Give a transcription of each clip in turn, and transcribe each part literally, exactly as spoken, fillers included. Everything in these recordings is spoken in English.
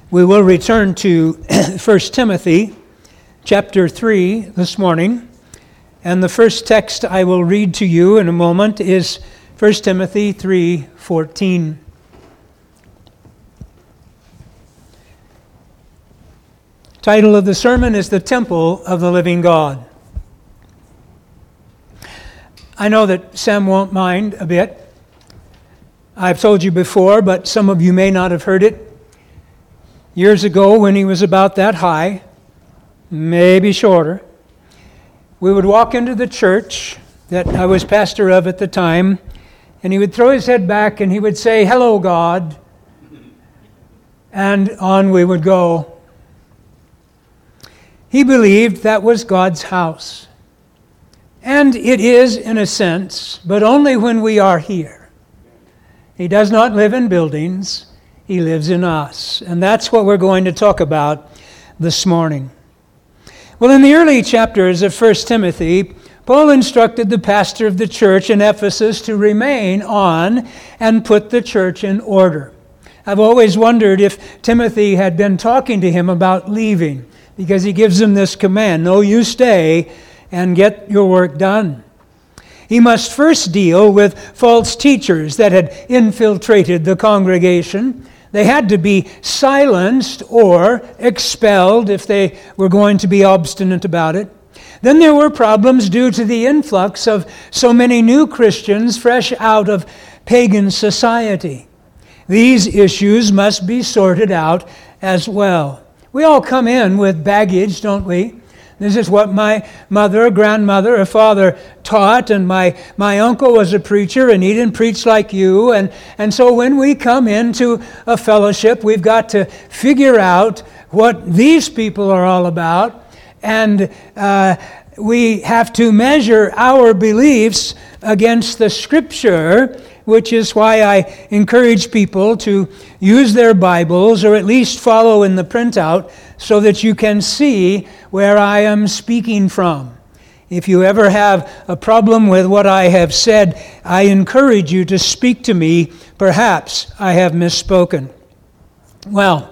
We will return to First Timothy chapter three this morning. And the first text I will read to you in a moment is First Timothy three fourteen. Title of the sermon is The Temple of the Living God. I know that Sam won't mind a bit. I've told you before, but some of you may not have heard it. Years ago, when he was about that high, maybe shorter, we would walk into the church that I was pastor of at the time, and he would throw his head back and he would say, "Hello, God," and on we would go. He believed that was God's house. And it is, in a sense, but only when we are here. He does not live in buildings. He lives in us. And that's what we're going to talk about this morning. Well, in the early chapters of First Timothy, Paul instructed the pastor of the church in Ephesus to remain on and put the church in order. I've always wondered if Timothy had been talking to him about leaving, because he gives him this command, "No, you stay and get your work done." He must first deal with false teachers that had infiltrated the congregation. They had to be silenced or expelled if they were going to be obstinate about it. Then there were problems due to the influx of so many new Christians fresh out of pagan society. These issues must be sorted out as well. We all come in with baggage, don't we? This is what my mother, grandmother, or father taught, and my, my uncle was a preacher, and he didn't preach like you. And, and so when we come into a fellowship, we've got to figure out what these people are all about, and uh, we have to measure our beliefs against the Scripture, which is why I encourage people to use their Bibles, or at least follow in the printout, so that you can see where I am speaking from. If you ever have a problem with what I have said, I encourage you to speak to me. Perhaps I have misspoken. Well,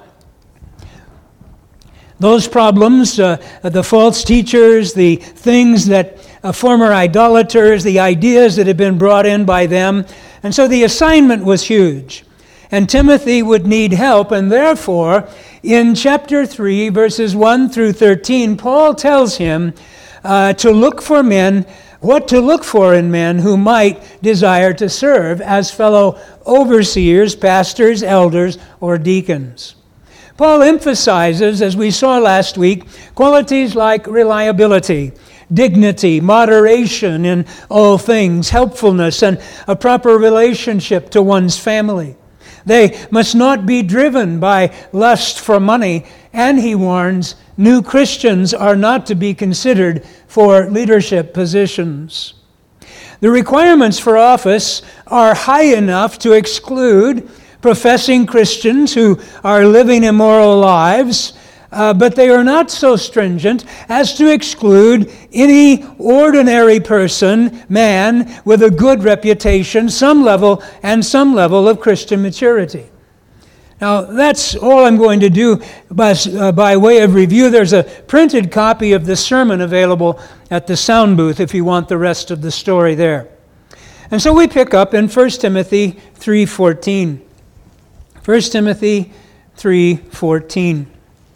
those problems, uh, the false teachers, the things that uh, former idolaters, the ideas that have been brought in by them. And so the assignment was huge. And Timothy would need help, and therefore, in chapter three, verses one through thirteen, Paul tells him uh, to look for men, what to look for in men who might desire to serve as fellow overseers, pastors, elders, or deacons. Paul emphasizes, as we saw last week, qualities like reliability, dignity, moderation in all things, helpfulness, and a proper relationship to one's family. They must not be driven by lust for money, and he warns, new Christians are not to be considered for leadership positions. The requirements for office are high enough to exclude professing Christians who are living immoral lives, Uh, but they are not so stringent as to exclude any ordinary person, man, with a good reputation, some level, and some level of Christian maturity. Now, that's all I'm going to do by, uh, by way of review. There's a printed copy of the sermon available at the sound booth if you want the rest of the story there. And so we pick up in First Timothy three fourteen. First Timothy three fourteen.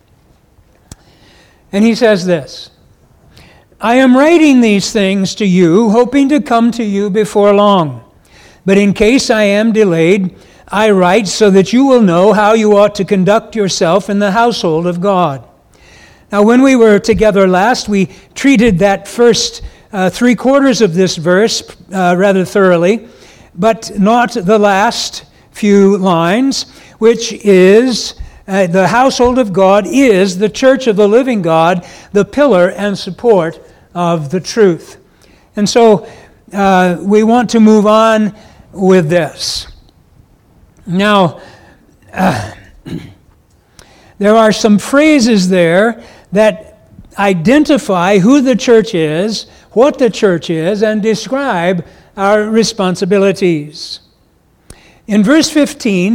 And he says this, "I am writing these things to you, hoping to come to you before long. But in case I am delayed, I write so that you will know how you ought to conduct yourself in the household of God." Now, when we were together last, we treated that first uh, three quarters of this verse uh, rather thoroughly, but not the last few lines, which is, Uh, the household of God is the church of the living God, the pillar and support of the truth. And so uh, we want to move on with this. Now, uh, there are some phrases there that identify who the church is, what the church is, and describe our responsibilities. In verse fifteen,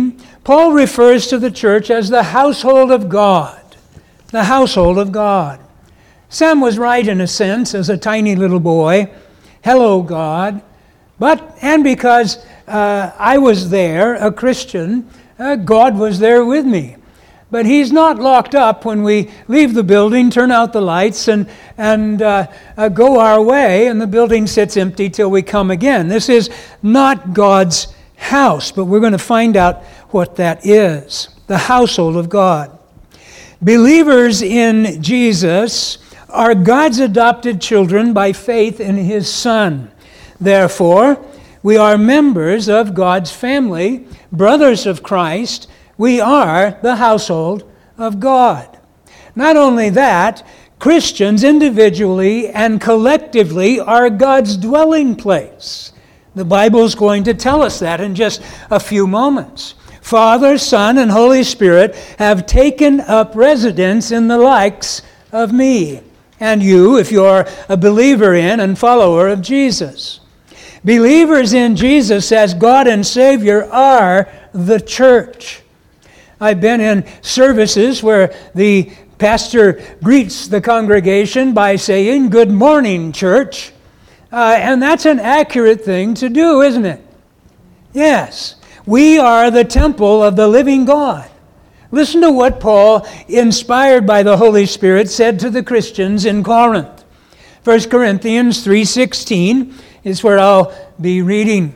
Paul refers to the church as the household of God. The household of God. Sam was right in a sense as a tiny little boy. Hello, God. But, and because uh, I was there, a Christian, uh, God was there with me. But He's not locked up when we leave the building, turn out the lights, and, and uh, uh, go our way, and the building sits empty till we come again. This is not God's house, but we're going to find out what that is. The household of God. Believers in Jesus are God's adopted children by faith in His Son. Therefore, we are members of God's family, brothers of Christ. We are the household of God. Not only that, Christians individually and collectively are God's dwelling place. The Bible is going to tell us that in just a few moments. Father, Son, and Holy Spirit have taken up residence in the likes of me, and you, if you're a believer in and follower of Jesus. Believers in Jesus as God and Savior are the church. I've been in services where the pastor greets the congregation by saying, "Good morning, church." Uh, and that's an accurate thing to do, isn't it? Yes. We are the temple of the living God. Listen to what Paul, inspired by the Holy Spirit, said to the Christians in Corinth. First Corinthians three sixteen is where I'll be reading.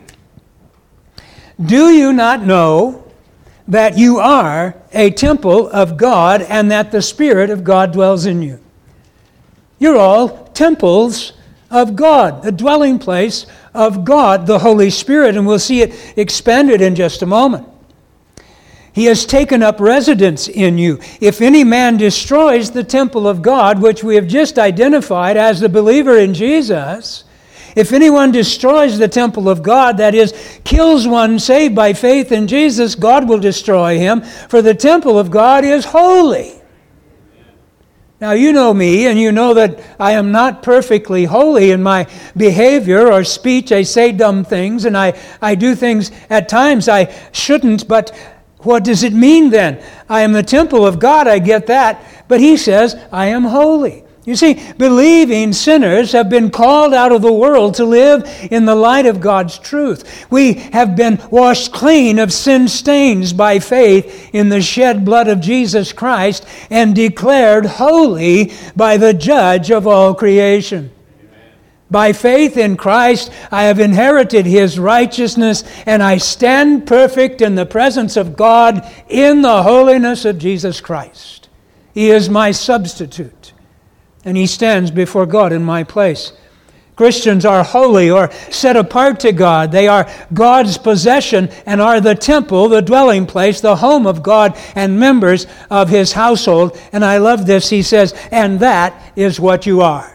Do you not know that you are a temple of God and that the Spirit of God dwells in you? You're all temples of God, the dwelling place of God, the Holy Spirit, and we'll see it expanded in just a moment. He has taken up residence in you. If any man destroys the temple of God, which we have just identified as the believer in Jesus, if anyone destroys the temple of God, that is, kills one saved by faith in Jesus, God will destroy him, for the temple of God is holy. Now, you know me, and you know that I am not perfectly holy in my behavior or speech. I say dumb things, and I, I do things at times I shouldn't, but what does it mean then? I am the temple of God, I get that, but He says I am holy. You see, believing sinners have been called out of the world to live in the light of God's truth. We have been washed clean of sin stains by faith in the shed blood of Jesus Christ and declared holy by the judge of all creation. Amen. By faith in Christ, I have inherited His righteousness, and I stand perfect in the presence of God in the holiness of Jesus Christ. He is my substitute. And He stands before God in my place. Christians are holy or set apart to God. They are God's possession and are the temple, the dwelling place, the home of God and members of His household. And I love this. He says, and that is what you are.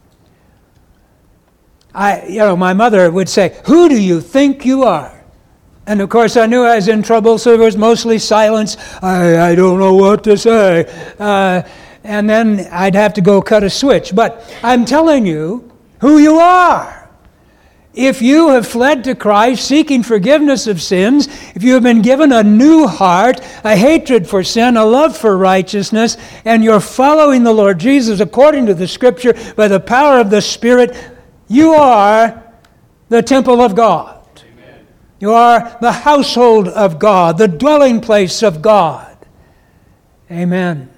I, you know, my mother would say, who do you think you are? And of course I knew I was in trouble, so there was mostly silence. I, I don't know what to say. Uh, And then I'd have to go cut a switch. But I'm telling you who you are. If you have fled to Christ seeking forgiveness of sins, if you have been given a new heart, a hatred for sin, a love for righteousness, and you're following the Lord Jesus according to the Scripture by the power of the Spirit, you are the temple of God. Amen. You are the household of God, the dwelling place of God. Amen.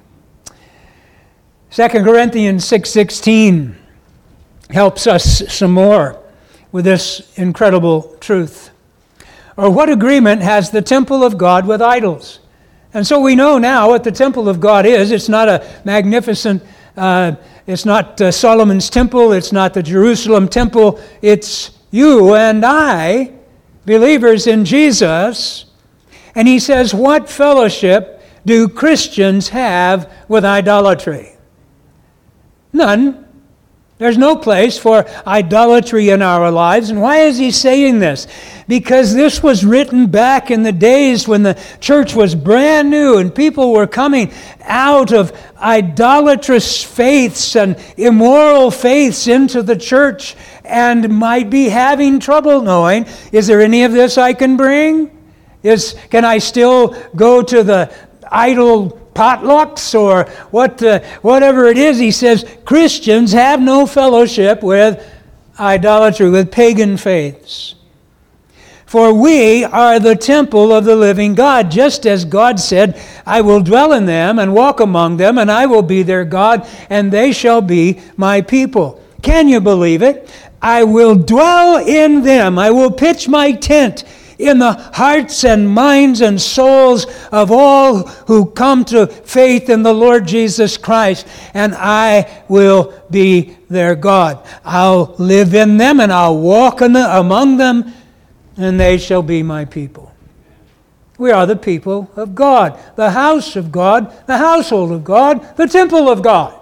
Second Corinthians six sixteen helps us some more with this incredible truth. Or what agreement has the temple of God with idols? And so we know now what the temple of God is. It's not a magnificent, uh, it's not uh, Solomon's temple, it's not the Jerusalem temple, it's you and I, believers in Jesus. And he says, what fellowship do Christians have with idolatry? None. There's no place for idolatry in our lives. And why is he saying this? Because this was written back in the days when the church was brand new and people were coming out of idolatrous faiths and immoral faiths into the church and might be having trouble knowing, is there any of this I can bring? Is, can I still go to the idol potlucks or what? Uh, whatever it is, he says, Christians have no fellowship with idolatry, with pagan faiths. For we are the temple of the living God, just as God said, I will dwell in them and walk among them, and I will be their God, and they shall be my people. Can you believe it? I will dwell in them. I will pitch my tent in the hearts and minds and souls of all who come to faith in the Lord Jesus Christ, and I will be their God. I'll live in them, and I'll walk in the, among them, and they shall be my people. We are the people of God, the house of God, the household of God, the temple of God.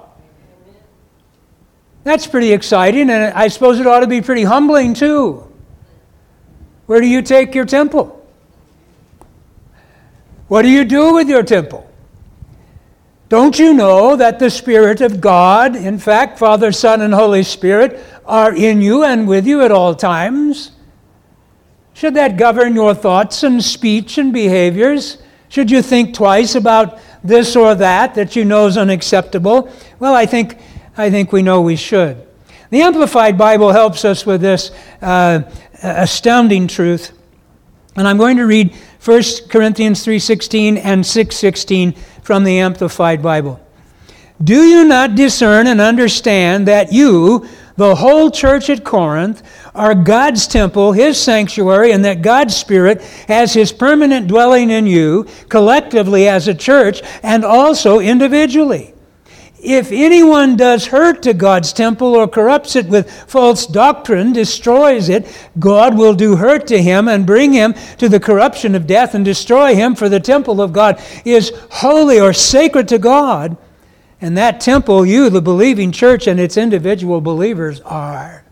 That's pretty exciting, and I suppose it ought to be pretty humbling too. Where do you take your temple? What do you do with your temple? Don't you know that the Spirit of God, in fact, Father, Son, and Holy Spirit, are in you and with you at all times? Should that govern your thoughts and speech and behaviors? Should you think twice about this or that that you know is unacceptable? Well, I think I think we know we should. The Amplified Bible helps us with this uh, astounding truth. And I'm going to read First Corinthians three sixteen and six sixteen from the Amplified Bible. Do you not discern and understand that you, the whole church at Corinth, are God's temple, His sanctuary, and that God's Spirit has His permanent dwelling in you, collectively as a church, and also individually? If anyone does hurt to God's temple or corrupts it with false doctrine, destroys it, God will do hurt to him and bring him to the corruption of death and destroy him, for the temple of God is holy or sacred to God. And that temple, you, the believing church, and its individual believers are.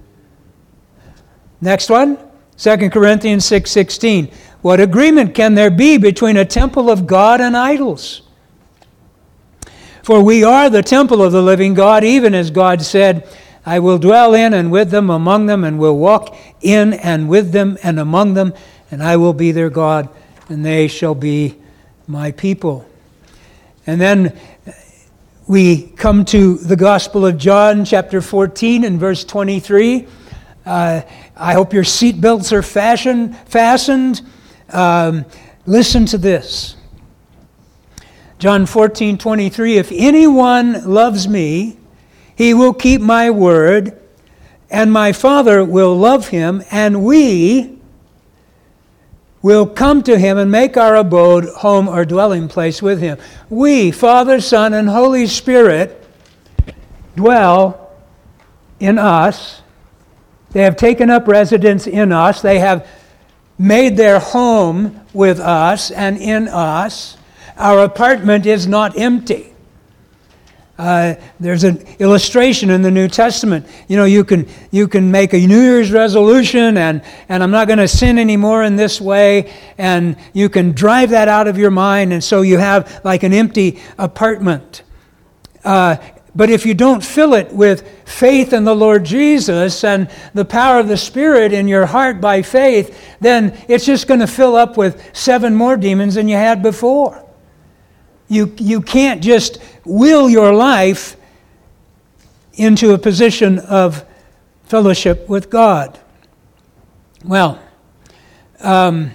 Next one, Second Corinthians six sixteen. What agreement can there be between a temple of God and idols? For we are the temple of the living God, even as God said, I will dwell in and with them, among them, and will walk in and with them and among them, and I will be their God, and they shall be my people. And then we come to the Gospel of John, chapter fourteen, and verse twenty-three. Uh, I hope your seatbelts are fashion, fastened. Um, listen to this. John fourteen twenty-three, if anyone loves me, he will keep my word, and my Father will love him, and we will come to him and make our abode, home, or dwelling place with him. We, Father, Son, and Holy Spirit, dwell in us. They have taken up residence in us. They have made their home with us and in us. Our apartment is not empty. Uh, there's an illustration in the New Testament. You know, you can you can make a New Year's resolution, and, and I'm not going to sin anymore in this way, and you can drive that out of your mind, and so you have like an empty apartment. Uh, but if you don't fill it with faith in the Lord Jesus and the power of the Spirit in your heart by faith, then it's just going to fill up with seven more demons than you had before. You, you can't just will your life into a position of fellowship with God. Well, um,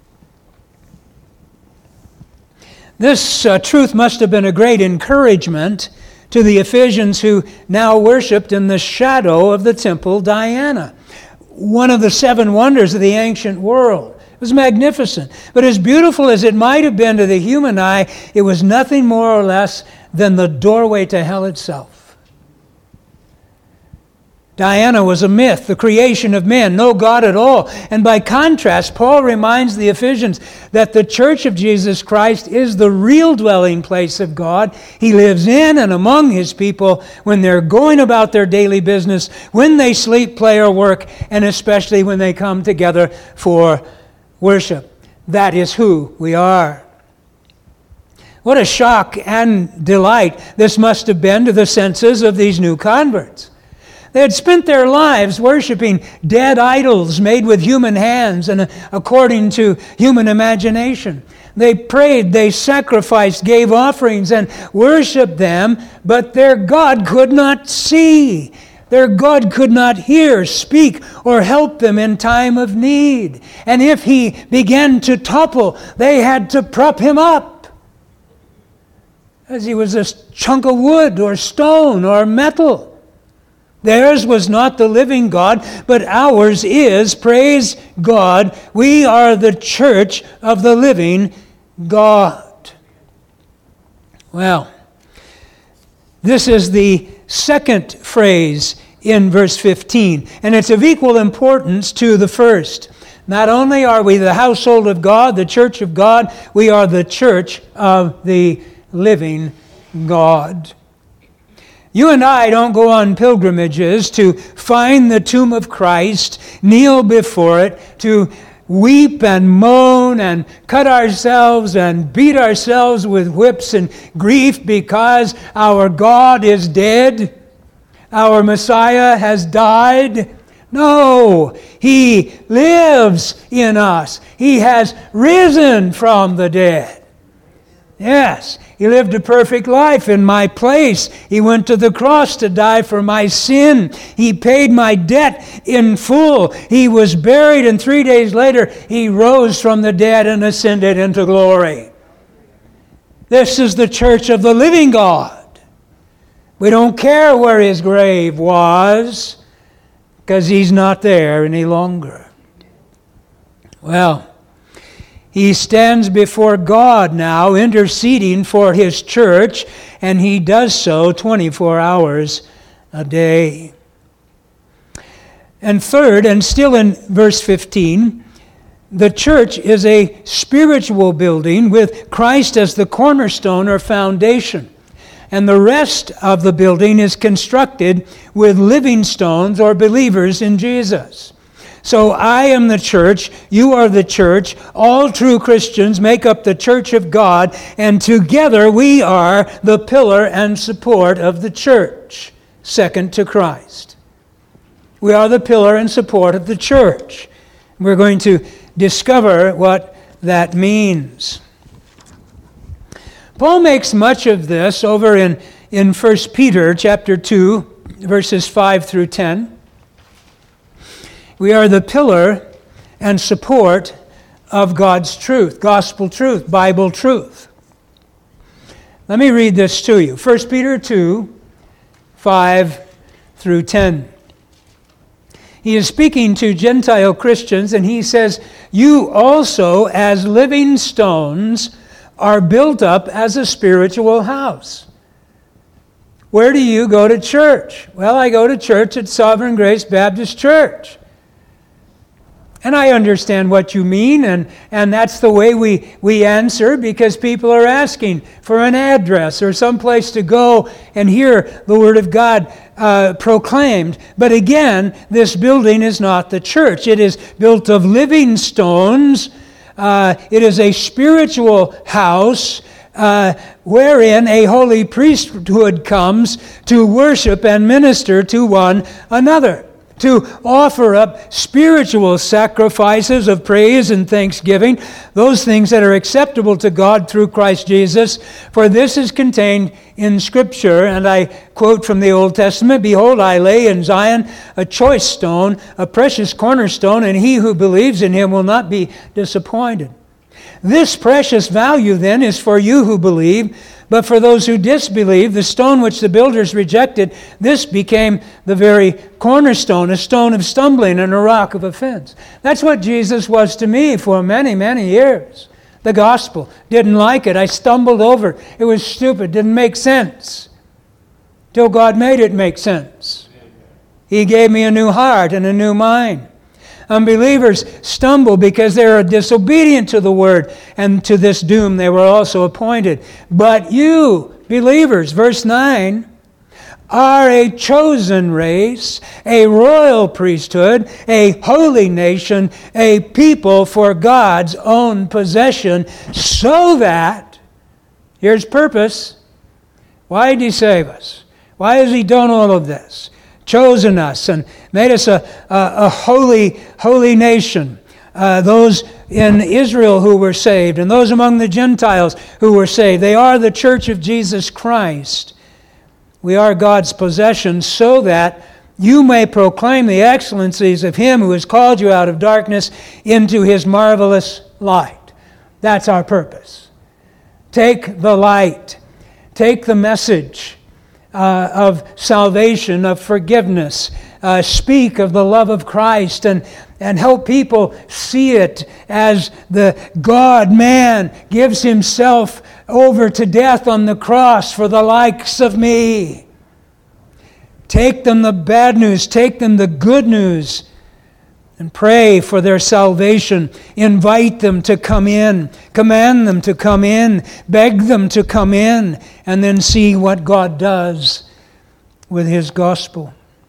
this uh, truth must have been a great encouragement to the Ephesians who now worshipped in the shadow of the temple Diana, one of the seven wonders of the ancient world. It was magnificent. But as beautiful as it might have been to the human eye, it was nothing more or less than the doorway to hell itself. Diana was a myth, the creation of men, no God at all. And by contrast, Paul reminds the Ephesians that the church of Jesus Christ is the real dwelling place of God. He lives in and among His people when they're going about their daily business, when they sleep, play, or work, and especially when they come together for worship. That is who we are. What a shock and delight this must have been to the senses of these new converts. They had spent their lives worshiping dead idols made with human hands and according to human imagination. They prayed, they sacrificed, gave offerings, and worshiped them, but their God could not see. Their God could not hear, speak, or help them in time of need. And if he began to topple, they had to prop him up, as he was a chunk of wood or stone or metal. Theirs was not the living God, but ours is, praise God, we are the church of the living God. Well, this is the second phrase in verse fifteen, and it's of equal importance to the first. Not only are we the household of God, the church of God, we are the church of the living God. You and I don't go on pilgrimages to find the tomb of Christ, kneel before it, to weep and moan and cut ourselves and beat ourselves with whips and grief because our God is dead, our Messiah has died. No, He lives in us. He has risen from the dead. Yes, He lived a perfect life in my place. He went to the cross to die for my sin. He paid my debt in full. He was buried, and three days later, He rose from the dead and ascended into glory. This is the church of the living God. We don't care where His grave was, because He's not there any longer. Well, He stands before God now, interceding for His church, and He does so twenty-four hours a day. And third, and still in verse fifteen, the church is a spiritual building with Christ as the cornerstone or foundation. And the rest of the building is constructed with living stones or believers in Jesus. So I am the church, you are the church, all true Christians make up the church of God, and together we are the pillar and support of the church, second to Christ. We are the pillar and support of the church. We're going to discover what that means. Paul makes much of this over in, in First Peter chapter two, verses five through ten. We are the pillar and support of God's truth, gospel truth, Bible truth. Let me read this to you. First Peter two, five through ten. He is speaking to Gentile Christians, and he says, "You also, as living stones, are built up as a spiritual house." Where do you go to church? Well, I go to church at Sovereign Grace Baptist Church. And I understand what you mean, and, and that's the way we, we answer, because people are asking for an address or some place to go and hear the Word of God uh, proclaimed. But again, this building is not the church. It is built of living stones. Uh, it is a spiritual house uh, wherein a holy priesthood comes to worship and minister to one another, to offer up spiritual sacrifices of praise and thanksgiving, those things that are acceptable to God through Christ Jesus. For this is contained in Scripture, and I quote from the Old Testament, "Behold, I lay in Zion a choice stone, a precious cornerstone, and he who believes in him will not be disappointed." This precious value, then, is for you who believe. But for those who disbelieve, the stone which the builders rejected, this became the very cornerstone, a stone of stumbling and a rock of offense. That's what Jesus was to me for many, many years. The gospel. Didn't like it. I stumbled over it. It was stupid. Didn't make sense. Till God made it make sense. He gave me a new heart and a new mind. Unbelievers stumble because they are disobedient to the word, and to this doom they were also appointed. But you, believers, verse nine, are a chosen race, a royal priesthood, a holy nation, a people for God's own possession, so that, here's purpose. Why did He save us? Why has He done all of this? chosen us and made us a, a, a holy, holy nation. Uh, those in Israel who were saved and those among the Gentiles who were saved. They are the church of Jesus Christ. We are God's possession so that you may proclaim the excellencies of Him who has called you out of darkness into His marvelous light. That's our purpose. Take the light. Take the message uh, of salvation, of forgiveness. Uh, speak of the love of Christ and, and help people see it as the God-man gives Himself over to death on the cross for the likes of me. Take them the bad news, take them the good news, and pray for their salvation. Invite them to come in, command them to come in, beg them to come in, and then see what God does with His gospel.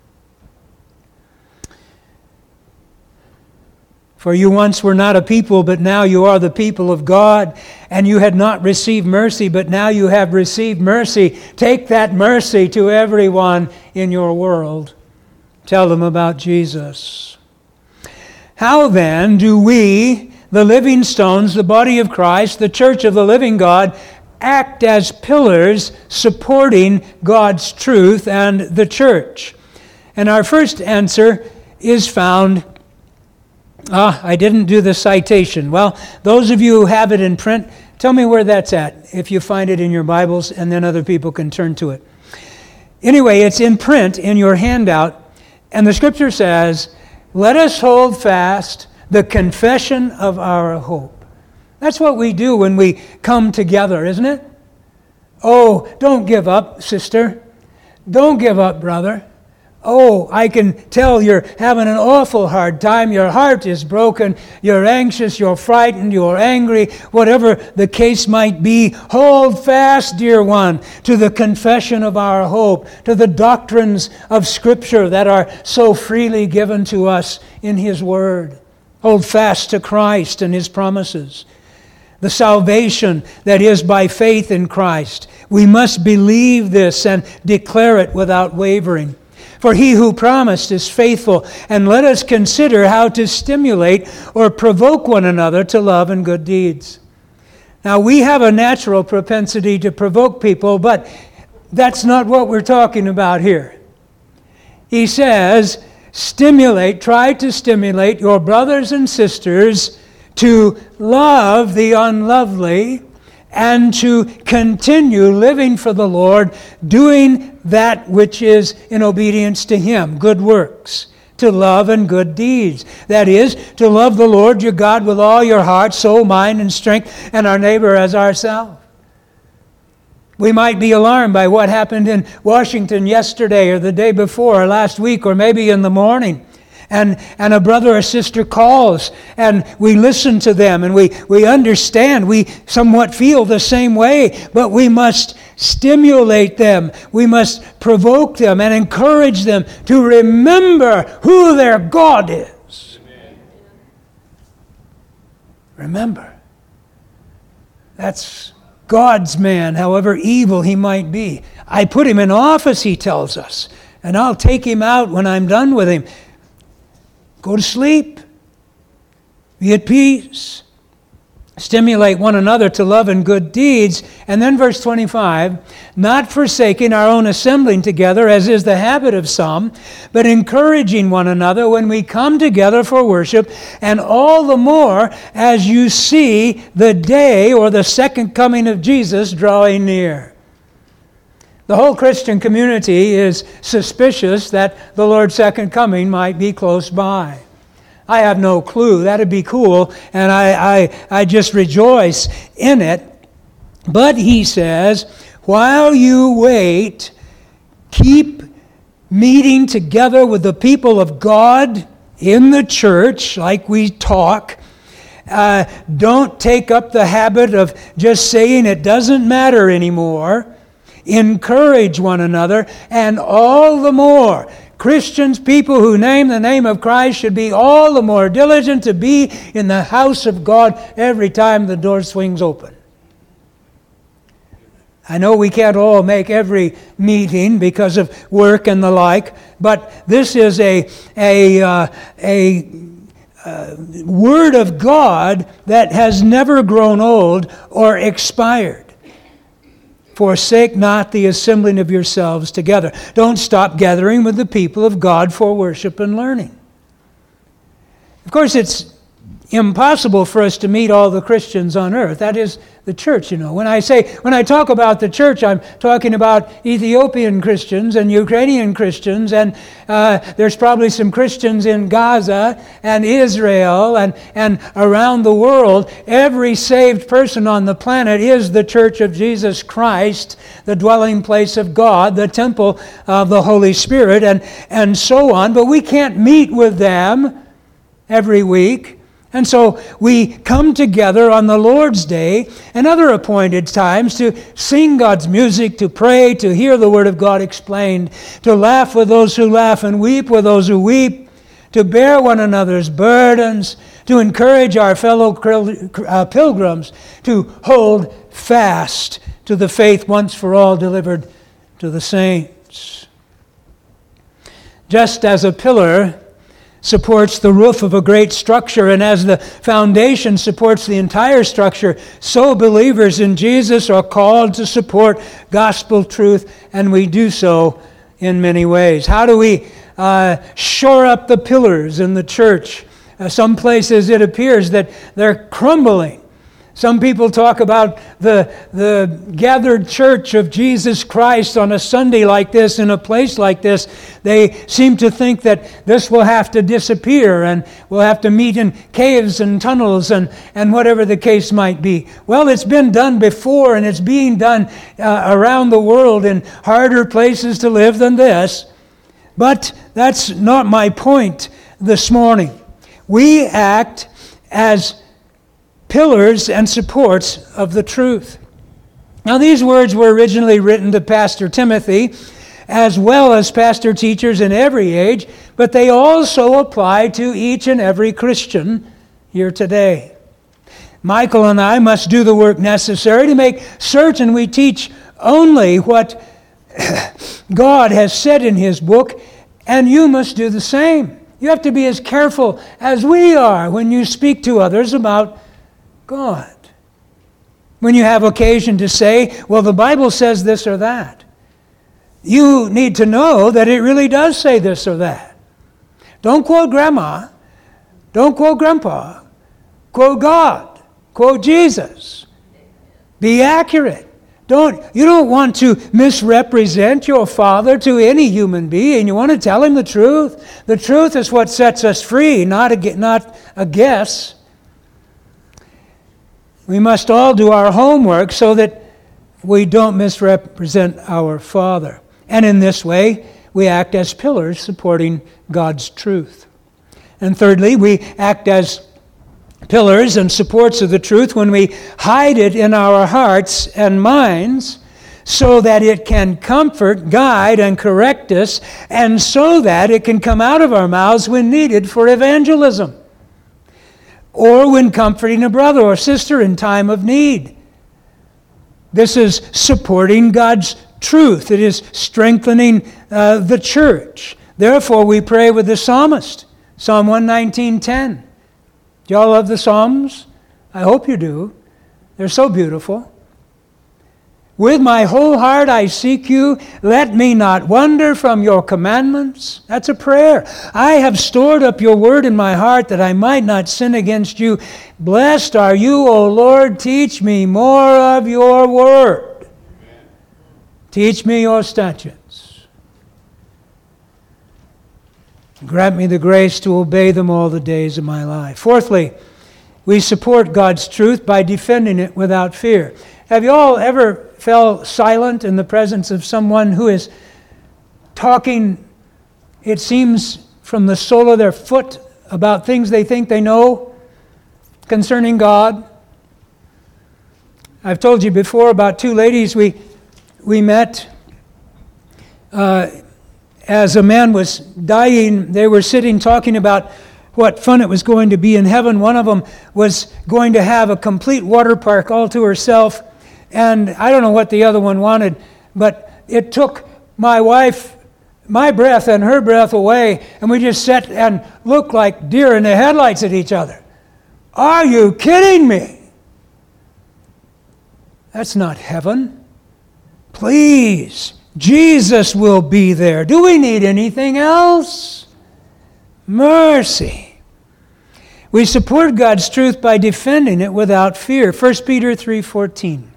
For you once were not a people, but now you are the people of God. And you had not received mercy, but now you have received mercy. Take that mercy to everyone in your world. Tell them about Jesus. How then do we, the living stones, the body of Christ, the church of the living God, act as pillars supporting God's truth and the church? And our first answer is found Ah, I didn't do the citation. Well, those of you who have it in print, tell me where that's at, if you find it in your Bibles, and then other people can turn to it. Anyway, it's in print in your handout, and the Scripture says, "Let us hold fast the confession of our hope." That's what we do when we come together, isn't it? Oh, don't give up, sister. Don't give up, brother. Oh, I can tell you're having an awful hard time. Your heart is broken. You're anxious. You're frightened. You're angry. Whatever the case might be, hold fast, dear one, to the confession of our hope, to the doctrines of Scripture that are so freely given to us in His Word. Hold fast to Christ and His promises. The salvation that is by faith in Christ. We must believe this and declare it without wavering. For He who promised is faithful, and let us consider how to stimulate or provoke one another to love and good deeds. Now, we have a natural propensity to provoke people, but that's not what we're talking about here. He says, stimulate, try to stimulate your brothers and sisters to love the unlovely and to continue living for the Lord, doing that which is in obedience to Him, good works, to love and good deeds. That is, to love the Lord your God with all your heart, soul, mind, and strength, and our neighbor as ourselves. We might be alarmed by what happened in Washington yesterday or the day before or last week or maybe in the morning. And and a brother or sister calls, and we listen to them, and we, we understand, we somewhat feel the same way, but we must stimulate them, we must provoke them and encourage them to remember who their God is. Amen. Remember. That's God's man, however evil he might be. I put him in office, he tells us, and I'll take him out when I'm done with him. Go to sleep. Be at peace. Stimulate one another to love and good deeds. And then verse twenty-five, not forsaking our own assembling together, as is the habit of some, but encouraging one another when we come together for worship, and all the more as you see the day or the second coming of Jesus drawing near. The whole Christian community is suspicious that the Lord's second coming might be close by. I have no clue. That'd be cool, and I, I, I just rejoice in it. But he says, while you wait, keep meeting together with the people of God in the church, like we talk. Uh, don't take up the habit of just saying it doesn't matter anymore. Encourage one another, and all the more, Christians, people who name the name of Christ, should be all the more diligent to be in the house of God every time the door swings open. I know we can't all make every meeting because of work and the like, but this is a, a, uh, a uh, Word of God that has never grown old or expired. Forsake not the assembling of yourselves together. Don't stop gathering with the people of God for worship and learning. Of course, it's impossible for us to meet all the Christians on earth. That is the church, you know. When I say, when I talk about the church, I'm talking about Ethiopian Christians and Ukrainian Christians, and uh, there's probably some Christians in Gaza and Israel and, and around the world. Every saved person on the planet is the church of Jesus Christ, the dwelling place of God, the temple of the Holy Spirit, and, and so on. But we can't meet with them every week. And so we come together on the Lord's Day and other appointed times to sing God's music, to pray, to hear the Word of God explained, to laugh with those who laugh and weep with those who weep, to bear one another's burdens, to encourage our fellow pilgrims to hold fast to the faith once for all delivered to the saints. Just as a pillar supports the roof of a great structure, and as the foundation supports the entire structure, so believers in Jesus are called to support gospel truth, and we do so in many ways. How do we uh, shore up the pillars in the church? Uh, some places it appears that they're crumbling. Some people talk about the, the gathered church of Jesus Christ on a Sunday like this, in a place like this. They seem to think that this will have to disappear and we'll have to meet in caves and tunnels and, and whatever the case might be. Well, it's been done before, and it's being done uh, around the world in harder places to live than this. But that's not my point this morning. We act as pillars and supports of the truth. Now, these words were originally written to Pastor Timothy, as well as pastor teachers in every age, but they also apply to each and every Christian here today. Michael and I must do the work necessary to make certain we teach only what God has said in His book, and you must do the same. You have to be as careful as we are when you speak to others about God. When you have occasion to say, well, the Bible says this or that, you need to know that it really does say this or that. Don't quote Grandma. Don't quote Grandpa. Quote God. Quote Jesus. Be accurate. Don't, you don't want to misrepresent your Father to any human being. You want to tell him the truth. The truth is what sets us free, not a, not a guess. We must all do our homework so that we don't misrepresent our Father. And in this way, we act as pillars supporting God's truth. And thirdly, we act as pillars and supports of the truth when we hide it in our hearts and minds so that it can comfort, guide, and correct us, and so that it can come out of our mouths when needed for evangelism, or when comforting a brother or sister in time of need. This is supporting God's truth. It is strengthening uh, the church. Therefore, we pray with the psalmist, Psalm one nineteen ten. Do y'all love the Psalms? I hope you do. They're so beautiful. With my whole heart I seek you. Let me not wander from your commandments. That's a prayer. I have stored up your word in my heart that I might not sin against you. Blessed are you, O Lord. Teach me more of your word. Amen. Teach me your statutes. Grant me the grace to obey them all the days of my life. Fourthly, we support God's truth by defending it without fear. Have you all ever fell silent in the presence of someone who is talking, it seems, from the sole of their foot about things they think they know concerning God? I've told you before about two ladies we we met. Uh, as a man was dying, they were sitting talking about what fun it was going to be in heaven. One of them was going to have a complete water park all to herself. and I don't know what the other one wanted, but it took my wife, my breath and her breath away, and we just sat and looked like deer in the headlights at each other. Are you kidding me? That's not heaven. Please, Jesus will be there. Do we need anything else? Mercy. We support God's truth by defending it without fear. First Peter three fourteen.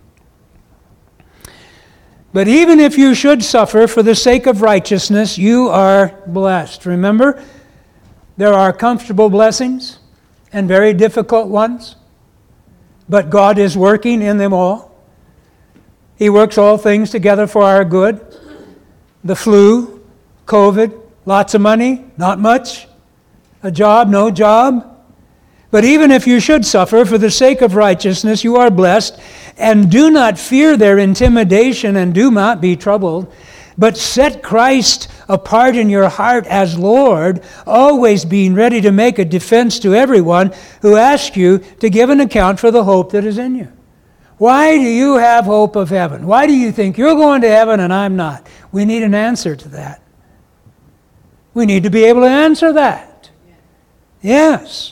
But even if you should suffer for the sake of righteousness, you are blessed. Remember, there are comfortable blessings and very difficult ones, but God is working in them all. He works all things together for our good. The flu, COVID, lots of money, not much. A job, no job. But even if you should suffer for the sake of righteousness, you are blessed. And do not fear their intimidation, and do not be troubled. But set Christ apart in your heart as Lord, always being ready to make a defense to everyone who asks you to give an account for the hope that is in you. Why do you have hope of heaven? Why do you think you're going to heaven and I'm not? We need an answer to that. We need to be able to answer that. Yes.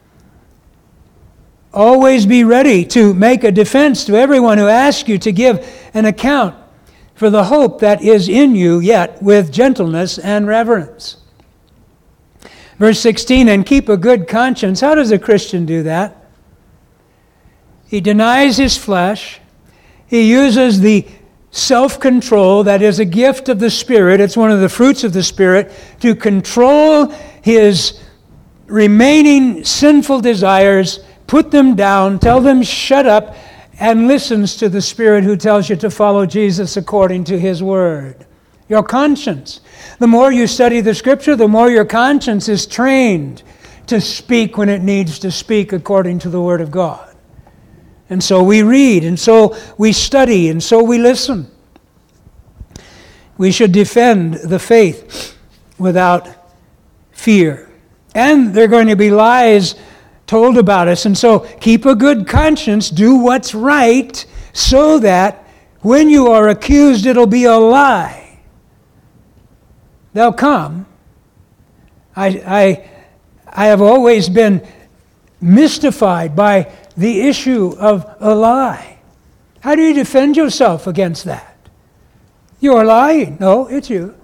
Always be ready to make a defense to everyone who asks you to give an account for the hope that is in you, yet with gentleness and reverence. Verse sixteen, and keep a good conscience. How does a Christian do that? He denies his flesh. He uses the self-control that is a gift of the Spirit. It's one of the fruits of the Spirit to control his remaining sinful desires, put them down, tell them shut up, and listens to the Spirit who tells you to follow Jesus according to His Word. Your conscience. The more you study the Scripture, the more your conscience is trained to speak when it needs to speak according to the Word of God. And so we read, and so we study, and so we listen. We should defend the faith without fear. And there are going to be lies told about us. And so keep a good conscience, do what's right, so that when you are accused, it'll be a lie. They'll come. I, I, I have always been mystified by the issue of a lie. How do you defend yourself against that? You're lying. No, it's you.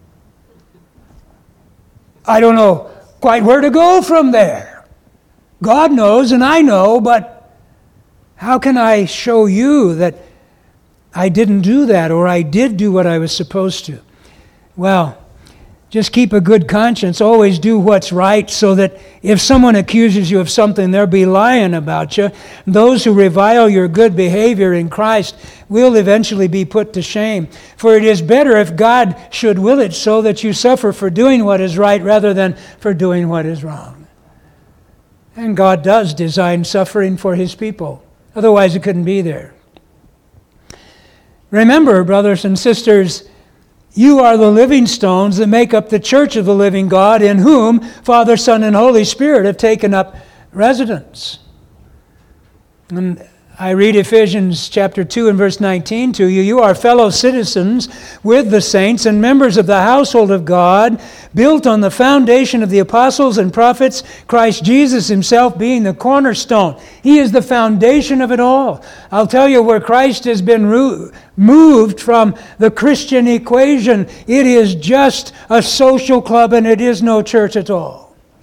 I don't know quite where to go from there. God knows and I know, but how can I show you that I didn't do that or I did do what I was supposed to? Well, just keep a good conscience. Always do what's right so that if someone accuses you of something, they'll be lying about you. Those who revile your good behavior in Christ will eventually be put to shame. For it is better if God should will it so that you suffer for doing what is right rather than for doing what is wrong. And God does design suffering for His people. Otherwise it couldn't be there. Remember, brothers and sisters, you are the living stones that make up the church of the living God, in whom Father, Son, and Holy Spirit have taken up residence. And I read Ephesians chapter two and verse nineteen to you. You are fellow citizens with the saints and members of the household of God, built on the foundation of the apostles and prophets, Christ Jesus Himself being the cornerstone. He is the foundation of it all. I'll tell you where Christ has been ru- moved from the Christian equation. It is just a social club and it is no church at all.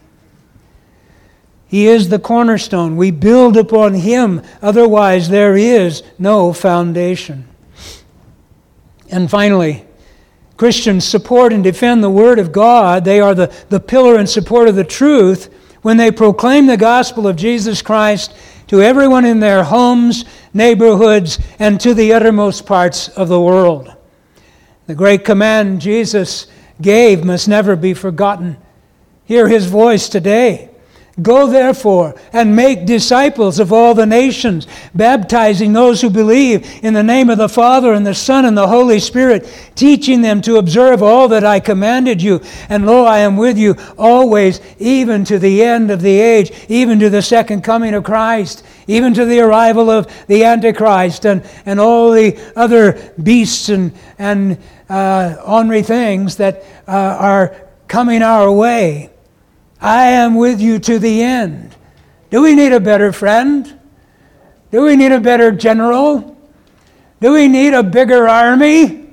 He is the cornerstone. We build upon Him. Otherwise, there is no foundation. And finally, Christians support and defend the Word of God. They are the, the pillar and support of the truth when they proclaim the gospel of Jesus Christ to everyone in their homes, neighborhoods, and to the uttermost parts of the world. The great command Jesus gave must never be forgotten. Hear His voice today. Go therefore and make disciples of all the nations, baptizing those who believe in the name of the Father and the Son and the Holy Spirit, teaching them to observe all that I commanded you. And lo, I am with you always, even to the end of the age, even to the second coming of Christ, even to the arrival of the Antichrist and, and all the other beasts and, and uh, ornery things that uh, are coming our way. I am with you to the end. Do we need a better friend? Do we need a better general? Do we need a bigger army?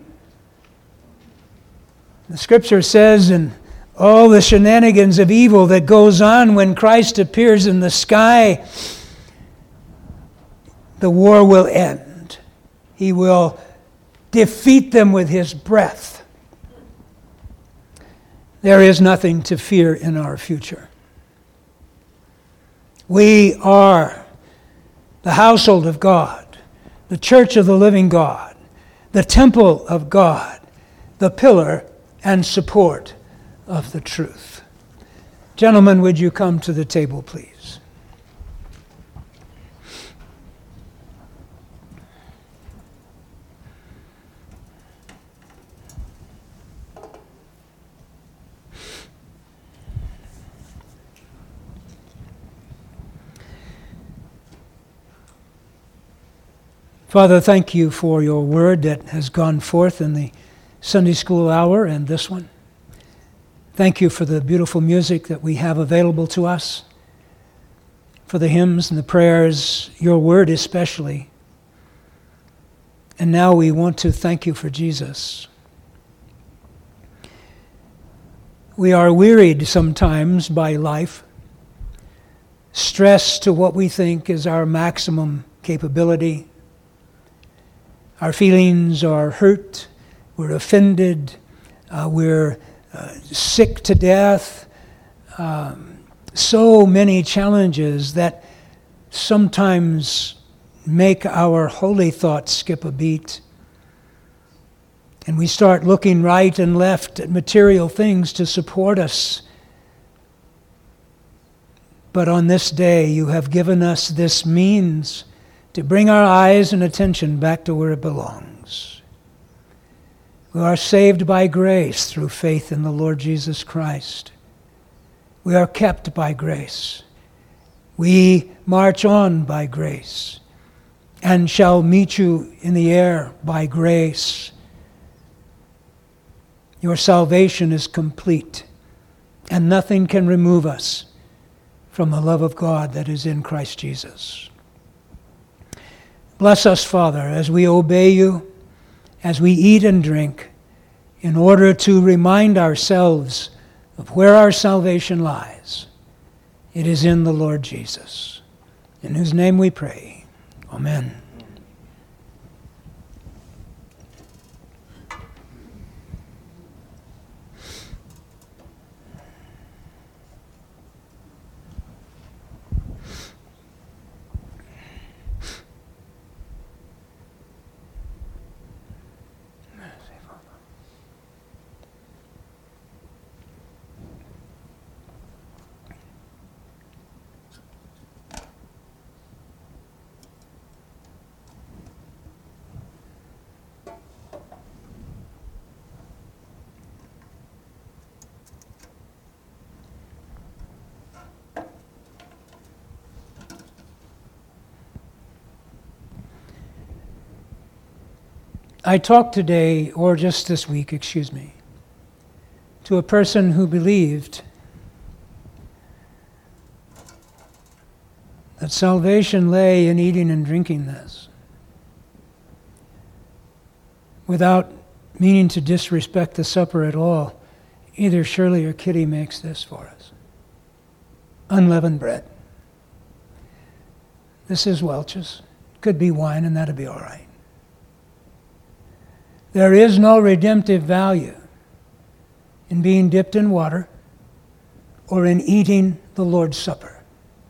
The Scripture says in all the shenanigans of evil that goes on when Christ appears in the sky, the war will end. He will defeat them with his breath. There is nothing to fear in our future. We are the household of God, the church of the living God, the temple of God, the pillar and support of the truth. Gentlemen, would you come to the table, please? Father, thank you for your word that has gone forth in the Sunday school hour and this one. Thank you for the beautiful music that we have available to us, for the hymns and the prayers, your word especially. And now we want to thank you for Jesus. We are wearied sometimes by life, stressed to what we think is our maximum capability. Our feelings are hurt, we're offended, uh, we're uh, sick to death. Um, so many challenges that sometimes make our holy thoughts skip a beat. And we start looking right and left at material things to support us. But on this day, you have given us this means to bring our eyes and attention back to where it belongs. We are saved by grace through faith in the Lord Jesus Christ. We are kept by grace. We march on by grace and shall meet you in the air by grace. Your salvation is complete, and nothing can remove us from the love of God that is in Christ Jesus. Bless us, Father, as we obey you, as we eat and drink, in order to remind ourselves of where our salvation lies. It is in the Lord Jesus, in whose name we pray. Amen. I talked today, or just this week, excuse me, to a person who believed that salvation lay in eating and drinking this, without meaning to disrespect the supper at all. Either Shirley or Kitty makes this for us. Unleavened bread. This is Welch's. Could be wine, and that'd be all right. There is no redemptive value in being dipped in water or in eating the Lord's Supper.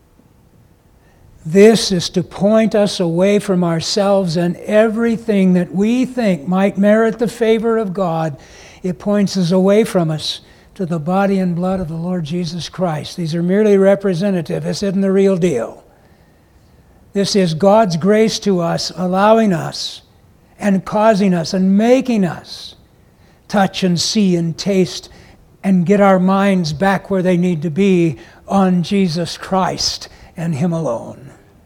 This is to point us away from ourselves and everything that we think might merit the favor of God. It points us away from us to the body and blood of the Lord Jesus Christ. These are merely representative. This isn't the real deal. This is God's grace to us, allowing us and causing us and making us touch and see and taste and get our minds back where they need to be on Jesus Christ and Him alone.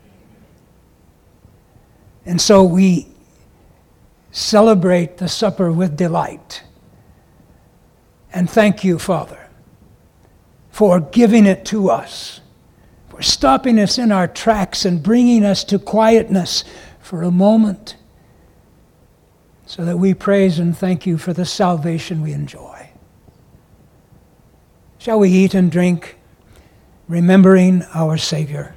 And so we celebrate the supper with delight. And thank you, Father, for giving it to us, for stopping us in our tracks and bringing us to quietness for a moment, so that we praise and thank you for the salvation we enjoy. Shall we eat and drink, remembering our Savior?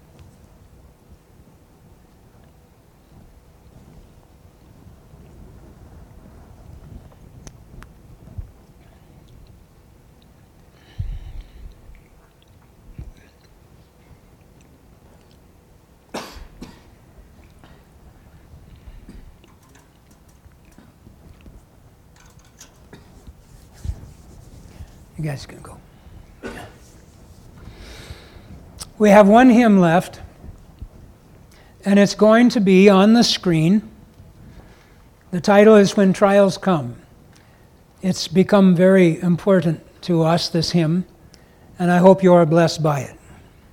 You guys can go. We have one hymn left, and it's going to be on the screen. The title is When Trials Come. It's become very important to us, this hymn, and I hope you are blessed by it.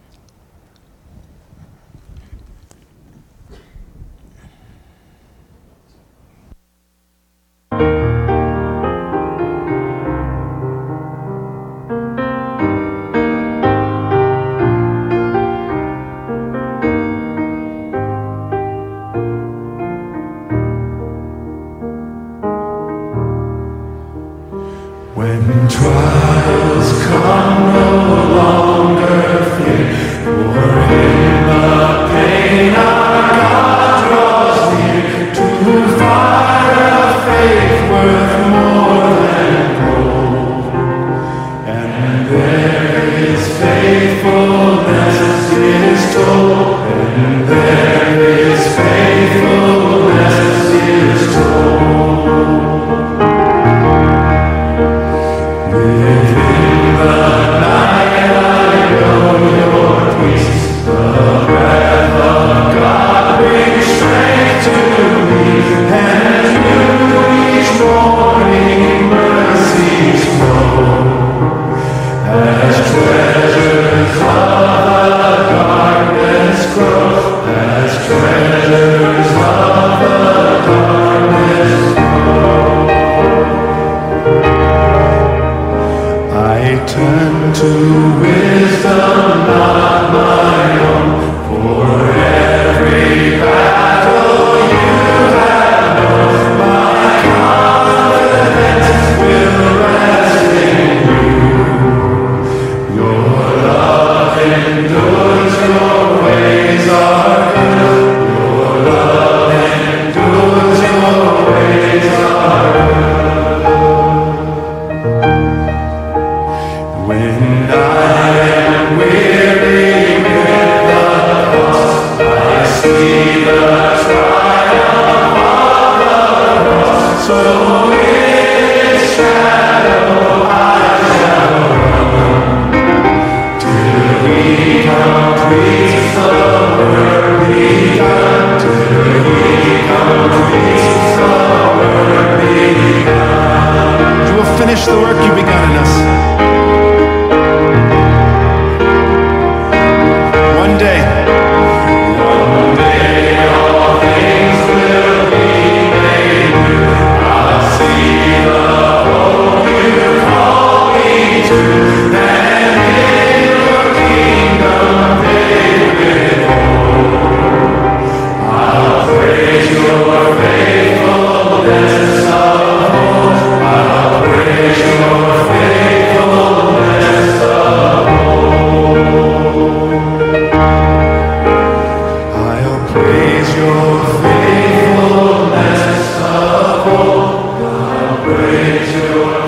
When trials come, no longer fear, for in the pain our God draws near to fire of faith worth more than gold. And there is faithfulness is told, and there is faithfulness is told. Within the night I know your peace, the breath of God brings strength to me, and new each morning mercies flow, as treasures of the darkness grow, as treasures of the darkness grow. I turn to wisdom, not my own, for every battle you have won. My confidence will rest in you. Your love endures, your ways are good. Your love endures, your ways are good. When I am weary with the cross, I see the triumph of the cross. So in its shadow I shall run, till He completes the work begun, till He completes the work begun. You will finish the work you begun in us. One day, one day all things will be made new. I'll see the hope you call me to, and in your kingdom they will hold. I'll praise your faithfulness of old. I'll praise your faithfulness of old. I'll praise your faithfulness of old. I'll praise your